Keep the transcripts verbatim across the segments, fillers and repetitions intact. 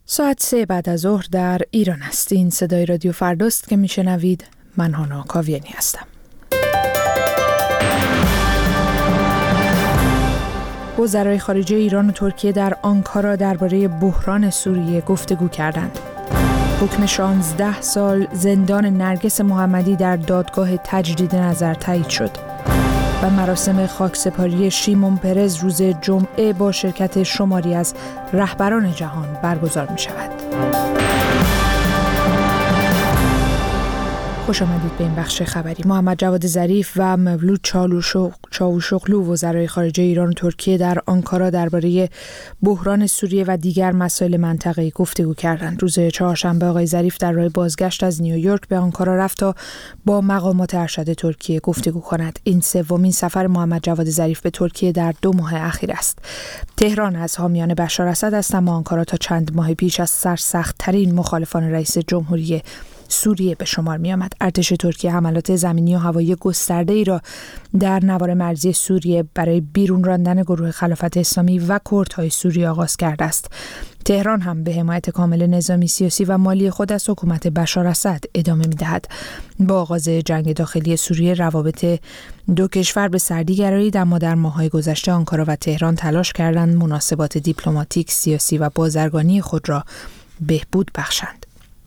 ساعت سه بعد از ظهر در ایران است. این صدای رادیو فرداست که میشنوید. من هانا کاویانی هستم. وزرای خارجه ایران و ترکیه در آنکارا درباره بحران سوریه گفتگو کردند. حکم شانزده سال زندان نرگس محمدی در دادگاه تجدید نظر تایید شد و مراسم خاکسپاری شیمون پرز روز جمعه با شرکت شماری از رهبران جهان برگزار می شود. خوش آمدید به این بخش خبری. محمد جواد ظریف و مولود چاوشوغلو وزرای خارجه ایران و ترکیه در آنکارا درباره بحران سوریه و دیگر مسائل منطقه‌ای گفتگو کردند. روز چهارشنبه آقای ظریف در راه بازگشت از نیویورک به آنکارا رفت تا با مقامات ارشد ترکیه گفتگو کند. این سومین سفر محمد جواد ظریف به ترکیه در دو ماه اخیر است. تهران از حامیان بشار اسد است، اما آنکارا تا چند ماه پیش از سرسخت‌ترین مخالفان رئیس جمهوری سوریه به شمار می آمد. ارتش ترکیه حملات زمینی و هوایی گسترده ای را در نوار مرزی سوریه برای بیرون راندن گروه خلافت اسلامی و کردهای سوریه آغاز کرده است. تهران هم به حمایت کامل نظامی، سیاسی و مالی خود از حکومت بشار اسد ادامه می دهد. با آغاز جنگ داخلی سوریه روابط دو کشور به سردی گرایید، اما در ماه‌های گذشته آنکارا و تهران تلاش کردند مناسبات دیپلماتیک، سیاسی و بازرگانی خود را بهبود بخشند.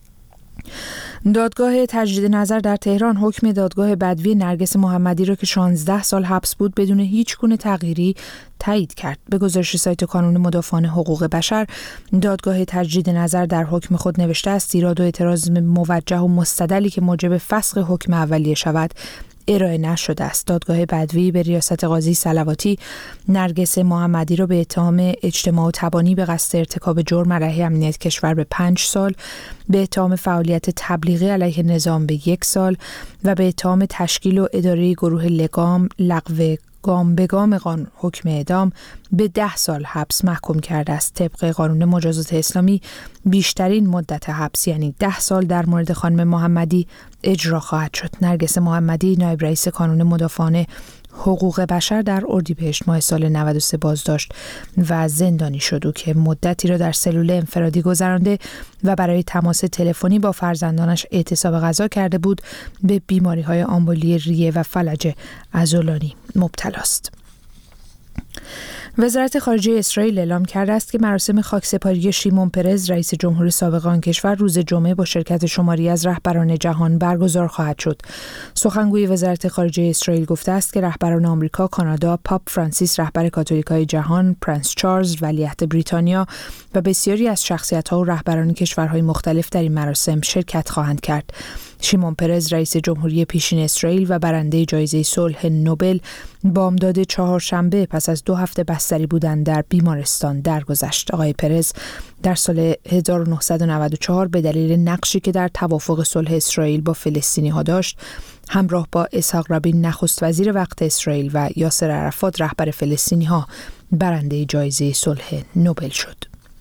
دادگاه تجدید نظر در تهران حکم دادگاه بدوی نرگس محمدی را که شانزده سال حبس بود بدون هیچ گونه تغییری تایید کرد. به گزارش سایت کانون مدافعان حقوق بشر، دادگاه تجدید نظر در حکم خود نوشته است ایراد و اعتراض موجه و مستدلی که موجب فسخ حکم اولیه شود ارائه نشده است. دادگاه بدوی به ریاست قاضی صلواتی نرگس محمدی را به اتهام اجتماع و تبانی به قصد ارتکاب جرم علیه امنیت کشور به پنج سال، به اتهام فعالیت تبلیغی علیه نظام به یک سال و به اتهام تشکیل و اداره گروه لگام لغو گام به گام قانون حکم اعدام به ده سال حبس محکوم کرده است. طبق قانون مجازات اسلامی بیشترین مدت حبس یعنی ده سال در مورد خانم محمدی اجرا خواهد شد. نرگس محمدی نایب رئیس کانون مدافعان حقوق بشر در اردیبهشت ماه سال نود و سه بازداشت و زندانی شد و که مدتی را در سلول انفرادی گذرانده و برای تماس تلفنی با فرزندانش اعتصاب غذا کرده بود به بیماری‌های آمبولی ریه و فلج عضلانی مبتلا است. وزارت خارجه اسرائیل اعلام کرده است که مراسم خاکسپاری شیمون پرز رئیس جمهور سابق آن کشور روز جمعه با شرکت شماری از رهبران جهان برگزار خواهد شد. سخنگوی وزارت خارجه اسرائیل گفته است که رهبران آمریکا، کانادا، پاپ فرانسیس رهبر کاتولیکای جهان، پرنس چارلز ولیعهد بریتانیا و بسیاری از شخصیت‌ها و رهبران کشورهای مختلف در این مراسم شرکت خواهند کرد. شیمون پرز رئیس جمهوری پیشین اسرائیل و برنده جایزه صلح نوبل بامداد چهارشنبه پس از دو هفته بستری بودن در بیمارستان درگذشت. آقای پرز در سال هزار و نهصد و نود و چهار به دلیل نقشی که در توافق صلح اسرائیل با فلسطینی‌ها داشت، همراه با اسحاق رابین نخست وزیر وقت اسرائیل و یاسر عرفات رهبر فلسطینی‌ها برنده جایزه صلح نوبل شد.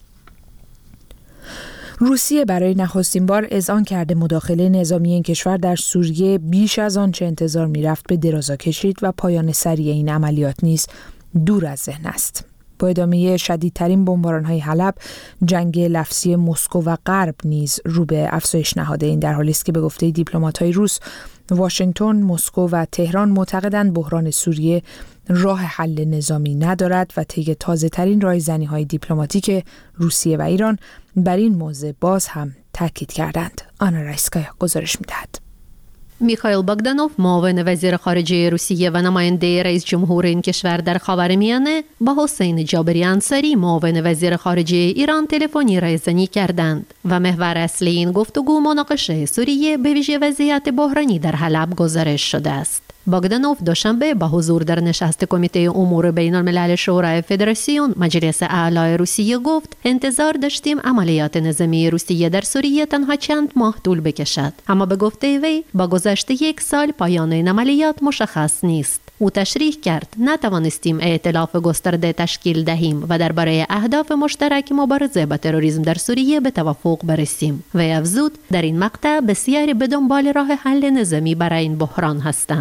روسیه برای نخستین بار اذعان کرده مداخله نظامی این کشور در سوریه بیش از آنچه انتظار می‌رفت به درازا کشید و پایان سریع این عملیات نیز دور از ذهن است. با ادامه شدیدترین بمباران‌های حلب، جنگ لفظی مسکو و غرب نیز رو به افزایش نهاده. این در حالی است که به گفته دیپلمات‌های روس، واشنگتن، مسکو و تهران معتقدند بحران سوریه راه حل نظامی ندارد و طی تازه‌ترین رایزنی‌های دیپلماتیک روسیه و ایران بر این موضوع باز هم تاکید کردند. آنا رایسکایا گزارش می‌دهد. میخائیل باگدانوف، معاون وزیر خارجه روسیه و نماینده رئیس جمهور این کشور در خاورمیانه، با حسین جابری انصاری، معاون وزیر خارجه ایران، تلفنی رایزنی کردند و محور اصلی این گفتگو مناقشه سوریه به ویژه وضعیت بحرانی در حلب گزارش شده است. باگدانوف دوشنبه با حضور در نشست کمیته امور بین الملل شورای فدراسیون مجلس اعلی روسیه گفت انتظار داشتیم عملیات نظامی روسیه در سوریه تنها چند ماه طول بکشد، اما به گفته وی با گذشت یک سال پایان این عملیات مشخص نیست. او تشریح کرد نتوانستیم ائتلاف گسترده تشکیل دهیم و درباره اهداف مشترک مبارزه با تروریسم در سوریه به توافق برسیم. و افزود در این مقطع بسیاری به دنبال راه حل نظامی برای این بحران هستند.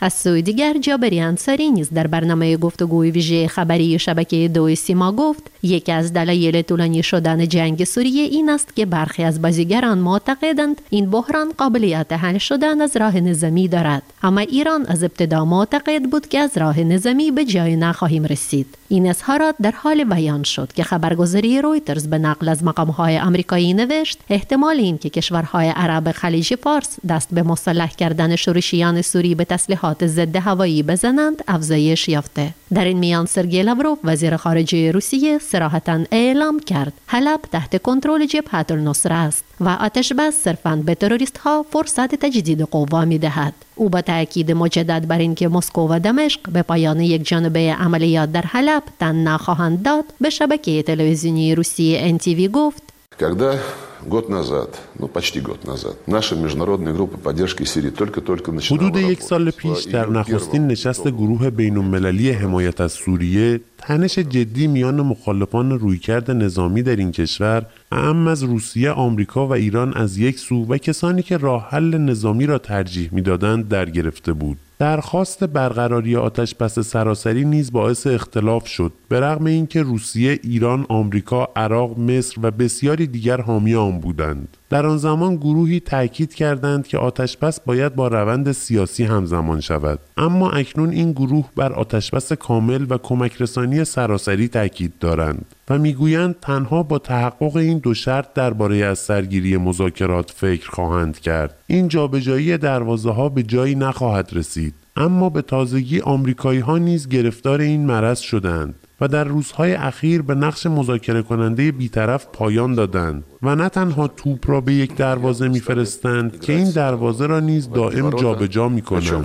از سوی دیگر جابری انصاری نیز در برنامه گفتگوی ویژه خبری شبکه دو سیما گفت یکی از دلایل طولانی شدن جنگ سوریه این است که برخی از بازیگران معتقدند این بحران قابلیت حل شدن از راه نظامی دارد، اما ایران از ابتدا معتقد بود که از راه نظامی به جای نخواهیم رسید. این اظهارات در حال بیان شد که خبرگزاری رویترز به نقل از مقام‌های آمریکایی نوشت احتمال این که کشورهای عرب خلیج فارس دست به مسلح کردن شورشیان سوری به تسلیحات ضد هوایی بزنند افزایش یافته. در این میان سرگئی لاوروف وزیر خارجه روسیه صراحتاً اعلام کرد حلب تحت کنترل جبهه النصره است و آتش بس صرفاً به تروریست‌ها فرصت تجدید قوا می‌دهد. او با تأکید مجدد بر اینکه مسکو و دمشق به پایان یک جانبه عملیات در حلب تن نخواهند داد به شبکه تلویزیونی روسیه ان تی وی گفت Когда год назад, ну почти год назад, наша международная группа поддержки Сирии только-только начинала حدود یک سال پیش در نخستین نشست گروه بین‌المللی حمایت از سوریه تنش جدی میان مخالفان رویکرد نظامی در این کشور اعم از روسیه، آمریکا و ایران از یک سو و کسانی که راه حل نظامی را ترجیح می‌دادند در گرفته بود. درخواست برقراری آتش‌بس سراسری نیز باعث اختلاف شد، به رغم اینکه روسیه، ایران، آمریکا، عراق، مصر و بسیاری دیگر حامی آن بودند. در آن زمان گروهی تأکید کردند که آتش‌بس باید با روند سیاسی همزمان شود، اما اکنون این گروه بر آتش‌بس کامل و کمک رسانی سراسری تأکید دارند و میگویند تنها با تحقق این دو شرط درباره از سرگیری مذاکرات فکر خواهند کرد. این جابجایی دروازه‌ها به جایی نخواهد رسید. اما به تازگی آمریکایی‌ها نیز گرفتار این مرض شدند و در روزهای اخیر به نقش مذاکره کننده بی‌طرف پایان دادند و نه تنها توپ را به یک دروازه می‌فرستند که این دروازه را نیز دائم جابجا می‌کنند.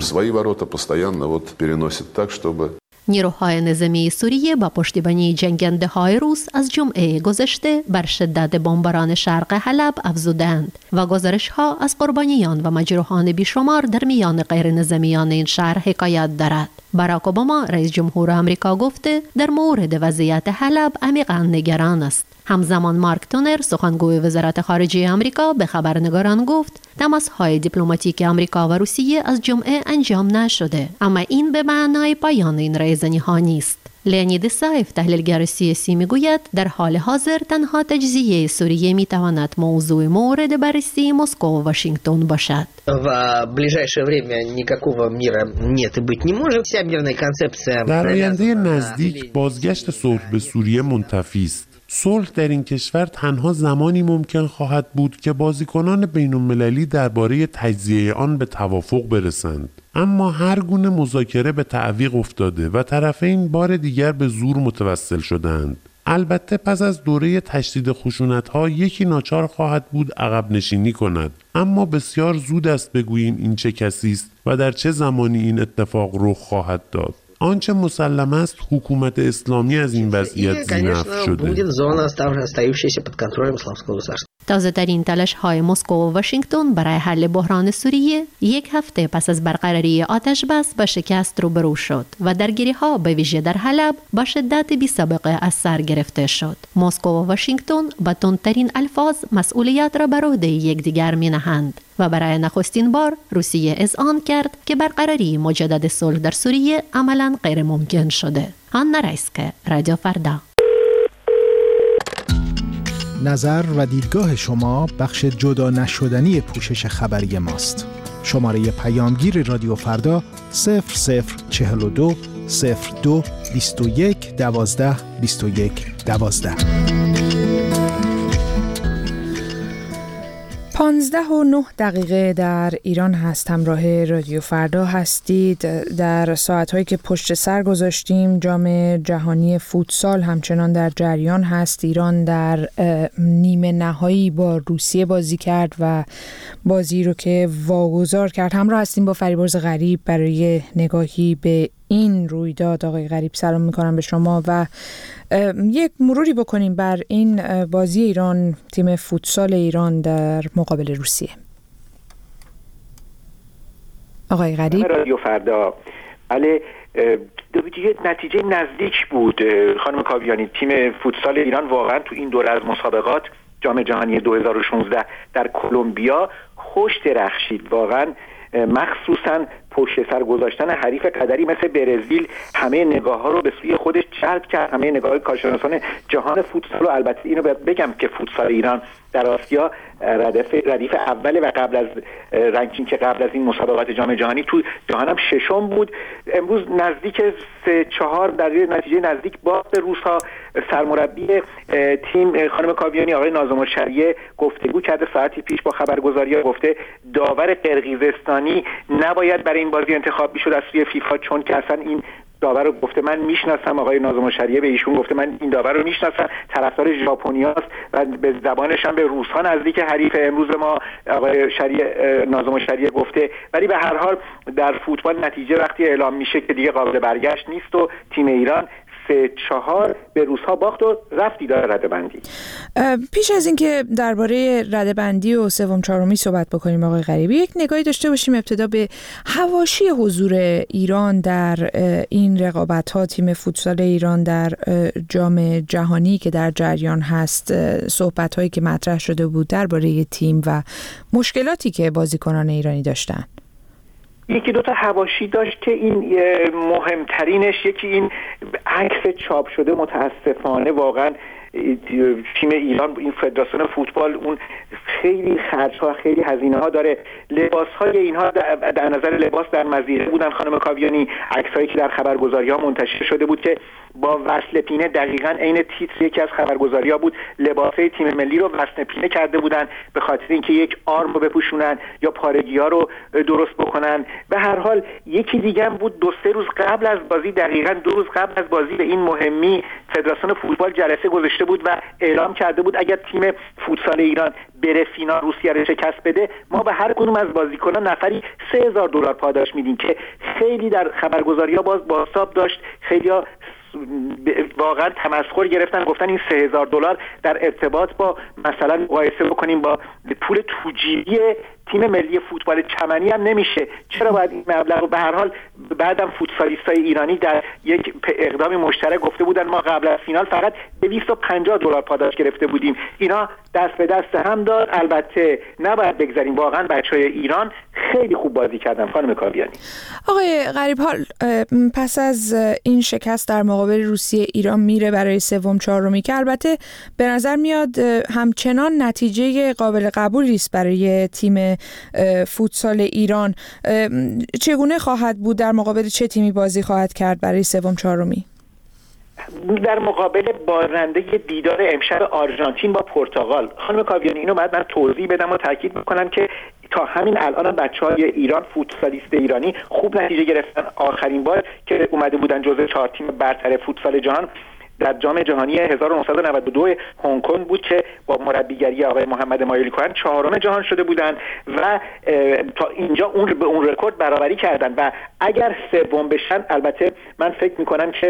نیروهای نظامی سوریه با پشتیبانی جنگنده های روس از جمعه گذشته بر شدت بمباران شرق حلب افزودند و گزارش ها از قربانیان و مجروحان بیشمار در میان غیر نظامیان این شهر حکایت دارد. باراک اوباما رئیس جمهور آمریکا گفته در مورد وضعیت حلب عمیقاً نگران است. همزمان مارک تونر سخنگوی وزارت خارجه آمریکا به خبرنگاران گفت تماس‌های دیپلماتیک آمریکا و روسیه از جمعه انجام نشده، اما این به معنای پایان این رایزنی‌ها نیست. لئونید سایف تحلیلگر سیاسی میگوید در حال حاضر تنها تجزیه سوریه میتواند موضوع مورد بررسی مسکو و واشنگتن باشد. В ближайшее время никакого мира нет и быть не может. Вся мирная концепция در آینده نزدیک بازگشت صلح به سوریه منتفی است. صلح در این کشور تنها زمانی ممکن خواهد بود که بازیکنان بین‌المللی درباره تجزیه آن به توافق برسند. اما هر گونه مذاکره به تعویق افتاده و طرفین بار دیگر به زور متوسل شدند. البته پس از دوره تشدید خشونت‌ها یکی ناچار خواهد بود عقب نشینی کند، اما بسیار زود است بگوییم این چه کسی است و در چه زمانی این اتفاق رخ خواهد داد. آنچه مسلم است حکومت اسلامی از این وضعیت زینف شده. تازه ترین تلاش های مسکو و واشنگتن برای حل بحران سوریه یک هفته پس از برقراری آتش بس با شکست روبرو شد و درگیری ها به ویژه در حلب با شدت بی سابقه از سر گرفته شد. مسکو و واشنگتن با تندترین الفاظ مسئولیت را بر عهده یکدیگر می‌نهند و برای نخستین بار روسیه اذعان کرد که برقراری مجدد صلح در سوریه عملاً غیر ممکن شده. آنا رایسکه، رادیو فردا. نظر و دیدگاه شما بخش جدا نشدنی پوشش خبری ماست. شماره پیامگیر رادیو فردا صفر صفر چهل و دو صفر دو بیست و یک دوازده بیست و یک دوازده. پانزده و نه دقیقه در ایران هست. همراه رادیو فردا هستید. در ساعتهایی که پشت سر گذاشتیم جام جهانی فوتسال همچنان در جریان هست. ایران در نیمه نهایی با روسیه بازی کرد و بازی رو که واگذار کرد. همراه هستیم با فریبرز غریب برای نگاهی به این رویداد. آقای غریب سلام میکنم به شما و یک مروری بکنیم بر این بازی ایران، تیم فوتسال ایران در مقابل روسیه. آقای غریب. رادیو فردا. بله، نتیجه نزدیک بود خانم کاویانی. تیم فوتسال ایران واقعا تو این دوره از مسابقات جام جهانی دو هزار و شانزده در کلمبیا خوش درخشید. واقعا مخصوصا پشت سر گذاشتن حریف قدری مثل برزیل همه نگاه ها رو به سوی خودش جلب کرد، همه نگاه کارشناسان جهان فوتسال. و البته اینو بگم که فوتسال ایران در آسیا ردیف ردیف اوله و قبل از رنکینگ که قبل از این مسابقات جام جهانی تو جهان هم ششم بود. امروز نزدیک سه چهار در نتیجه نزدیک باخت به روس‌ها. سرمربی تیم خانم کاویانی آقای ناظم الشریعه گفتگو کرده ساعتی پیش با خبرگزاری‌ها، گفته داور قرقیزستانی نباید برای این بازی انتخاب می‌شد از سوی فیفا، چون که اصلا این داور رو گفته من میشناسم. آقای ناظم الشریعه به ایشون گفته من این داور رو میشناسم، طرفدار ژاپنیاست و به زبانش هم به روس‌ها نزدیک حریف امروز ما. آقای شریعه ناظم الشریعه گفته، ولی به هر حال در فوتبال نتیجه وقتی اعلام میشه که دیگه قابل برگشت نیست و تیم ایران سه چهار به روس‌ها باخت و رفتی داره رده‌بندی. پیش از اینکه درباره رده‌بندی و سوم چهارمی صحبت بکنیم آقای غریبی، یک نگاهی داشته باشیم ابتدا به حواشی حضور ایران در این رقابت‌ها. تیم فوتسال ایران در جام جهانی که در جریان هست، صحبت‌هایی که مطرح شده بود درباره تیم و مشکلاتی که بازیکنان ایرانی داشتن. یکی دو تا حواشی داشت که این مهمترینش یکی این عکس چاپ شده متاسفانه واقعا تیم ایران، این فدراسیون فوتبال اون خیلی خرج‌ها خیلی هزینه‌ها داره. لباس‌های اینها در نظر لباس در مزیقه بودن خانم کاویانی، عکسایی که در خبرگزاری‌ها منتشر شده بود که با وصل پینه دقیقاً عین تیتر یکی از خبرگزاری‌ها بود، لباسای تیم ملی رو وصل پینه کرده بودن به خاطر اینکه یک آرم رو بپوشونن یا پارگی‌ها رو درست بکنن. به هر حال یکی دیگه هم بود دو سه روز قبل از بازی، دقیقاً دو روز قبل از بازی به این مهمی فدراسیون فوتبال جلسه گذاشته بود و اعلام کرده بود اگر تیم فوتسال ایران بره فینال روسیه رو شکست بده ما به هر کدوم از بازیکنان نفری سه هزار دلار پاداش میدیم، که خیلی در خبرگزاری‌ها باز بازتاب داشت. خیلی‌ها واقعا تمسخر گرفتن، گفتن این سه هزار دلار در ارتباط با مثلا مقایسه بکنیم با پول توجیهی تیم ملی فوتبال چمنی هم نمیشه. چرا باید این مبلغ رو؟ به هر حال بعدم فوتسالیستای ایرانی در یک اقدام مشترک گفته بودن ما قبل از فینال فقط دویست و پنجاه دلار پاداش گرفته بودیم. اینا دست به دست هم داد. البته نباید بگذاریم واقعا بچهای ایران خیلی خوب بازی کردن خانم کاویانی. آقای غریب، حال پس از این شکست در مقابل روسیه ایران میره برای سوم چهارمی که البته به نظر میاد همچنان نتیجه قابل قبولی است برای تیم فوتسال ایران. چگونه خواهد بود؟ در مقابل چه تیمی بازی خواهد کرد برای سوم چهارمی؟ در مقابل بازنده دیدار امشب آرژانتین با پرتغال. خانم کاویانی اینو بعد من توضیح بدم و تاکید بکنم که تا همین الان بچهای ایران، فوتسالیست ایرانی خوب نتیجه گرفتن. آخرین بار که اومده بودن جزو چهار تیم برتر فوتسال جهان در جام جهانی هزار و نهصد و نود و دو هنگ کنگ بود که با مربیگری آقای محمد مایلی کوهن چهارم جهان شده بودن و تا اینجا اون به اون رکورد برابری کردن و اگر سوم بشن، البته من فکر میکنم که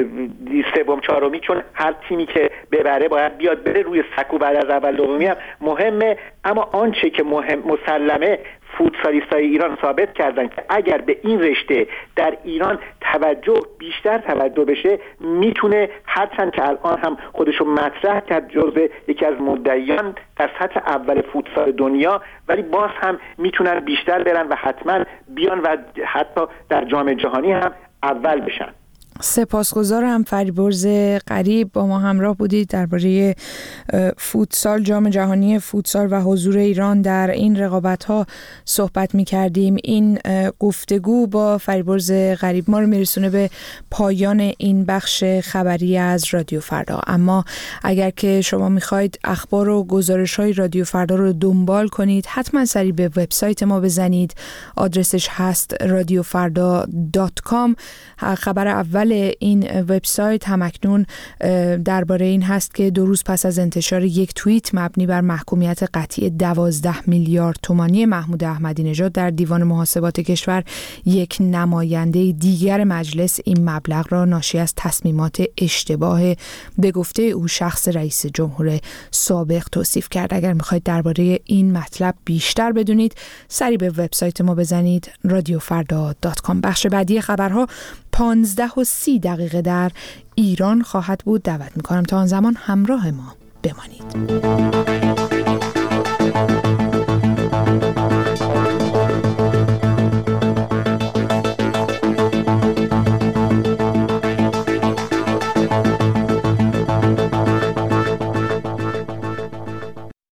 سوم چهارمی چون هر تیمی که ببره باید بیاد بره روی سکو بعد از اول دومی هم مهمه، اما آنچه که مهم مسلمه فوتسالیستای ایران ثابت کردن که اگر به این رشته در ایران توجه بیشتر توجه بشه میتونه، هرچند که الان هم خودشو مطرح کرد جزو یکی از مدعیان در سطح اول فوتسال دنیا، ولی باز هم میتونن بیشتر برن و حتما بیان و حتی در جام جهانی هم اول بشن. سپاسگزارم. فریبرز غریب با ما همراه بودید درباره فوتسال، جام جهانی فوتسال و حضور ایران در این رقابت‌ها صحبت می‌کردیم. این گفتگو با فریبرز غریب ما رو میرسونه به پایان این بخش خبری از رادیو فردا. اما اگر که شما می‌خواید اخبار و گزارش‌های رادیو فردا رو دنبال کنید، حتما سری به وبسایت ما بزنید. آدرسش هست رادیو فردا دات کام. خبر اول این وبسایت همکنون درباره این هست که دو روز پس از انتشار یک توییت مبنی بر محکومیت قطعی دوازده میلیارد تومانی محمود احمدی نژاد در دیوان محاسبات کشور، یک نماینده دیگر مجلس این مبلغ را ناشی از تصمیمات اشتباه به گفته او شخص رئیس جمهور سابق توصیف کرد. اگر میخواید درباره این مطلب بیشتر بدونید، سری به وبسایت ما بزنید رادیو فردا دات کام. بخش بعدی خبرها پانزده و سی دقیقه در ایران خواهد بود. دعوت میکنم تا آن زمان همراه ما بمانید.